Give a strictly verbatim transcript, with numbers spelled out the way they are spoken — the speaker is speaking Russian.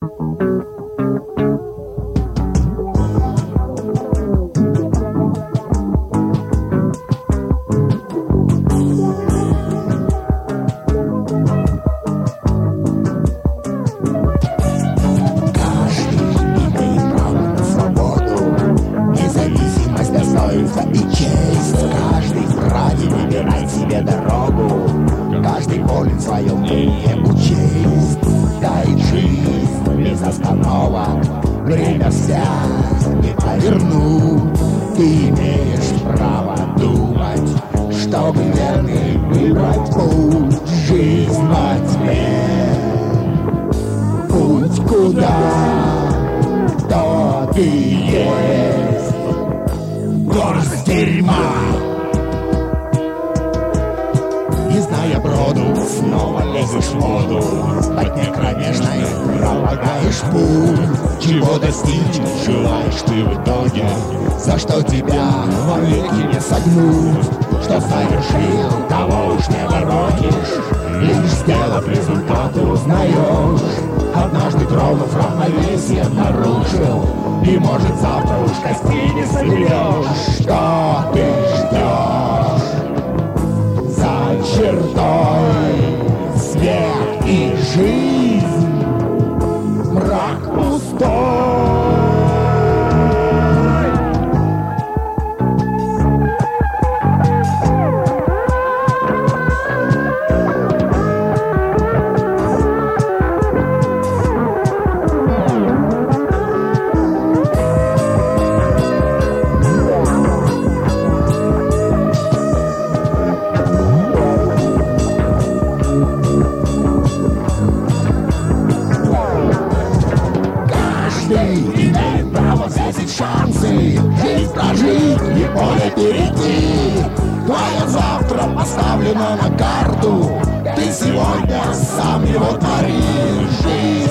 И честь. Каждый вправе выбирать себе дорогу. Каждый волен в своем мнении учесть. Да и жизнь без остановок. Время взять и повернуть. Ты имеешь право думать, чтобы верный выбрать путь. Жизнь во тьме, путь куда, то ты есть. Горсть дерьма, не зная броду, снова лезешь в воду. По дне кромешной пролагаешь путь. Чего достичь желаешь ты в итоге? За что тебя вовеки не согнуть? Что совершил, того уж не воротишь. Лишь сделав результат, ты узнаешь. Однажды тронув равновесие, нарушил. И может завтра уж костей не соберешь. Что ты ждешь? За чертой свет и жизнь, мрак пустой. Имеет право взвесить шансы, жизнь прожить и поле перейти. Твое завтра поставлено на карту, ты сегодня сам его творишь.